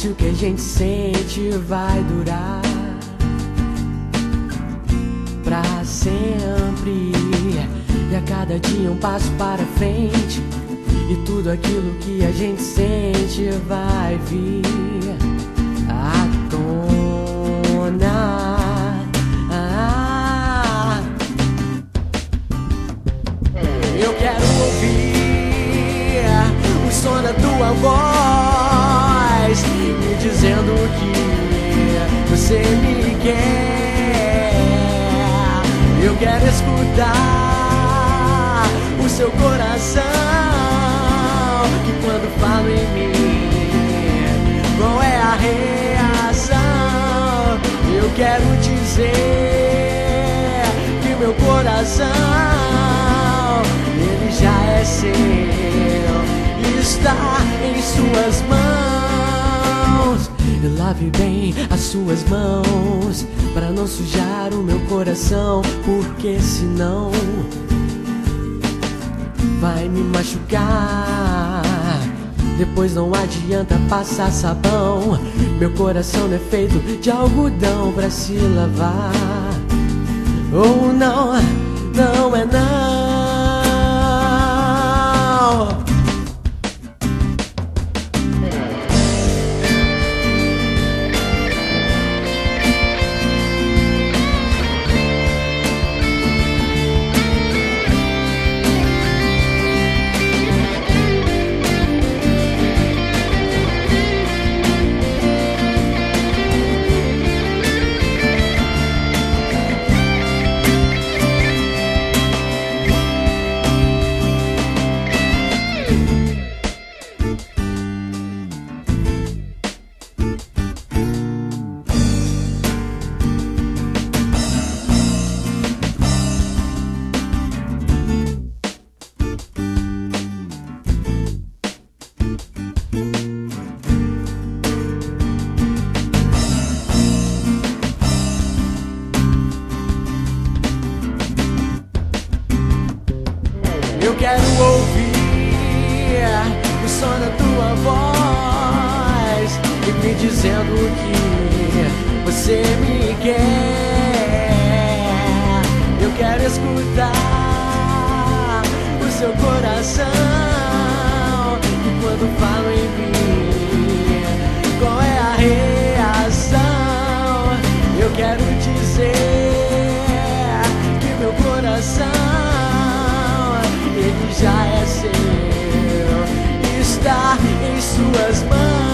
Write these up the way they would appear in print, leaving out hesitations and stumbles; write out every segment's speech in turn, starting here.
se o que a gente sente vai durar pra sempre. E a cada dia um passo para frente, e tudo aquilo que a gente sente vai vir à tona. Eu quero ouvir o som da tua voz me dizendo que você me quer. Eu quero escutar o seu coração, que quando falo em mim, qual é a reação? Eu quero dizer que meu coração, ele já é seu, está em suas mãos. E lave bem as suas mãos, para não sujar o meu coração, porque senão vai me machucar. Depois não adianta passar sabão, meu coração não é feito de algodão pra se lavar. Oh não, não é não. Eu quero ouvir o som da tua voz e me dizendo que você me quer. Eu quero escutar o seu coração, e quando falo em mim, qual é a reação? Eu quero dizer que meu coração, ele já é seu, está em suas mãos.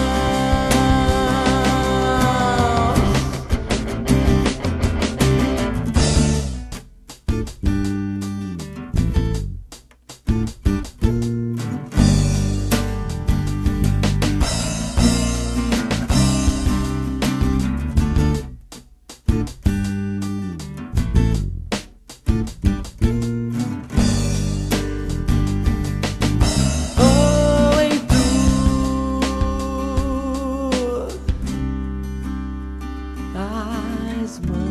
As mãos.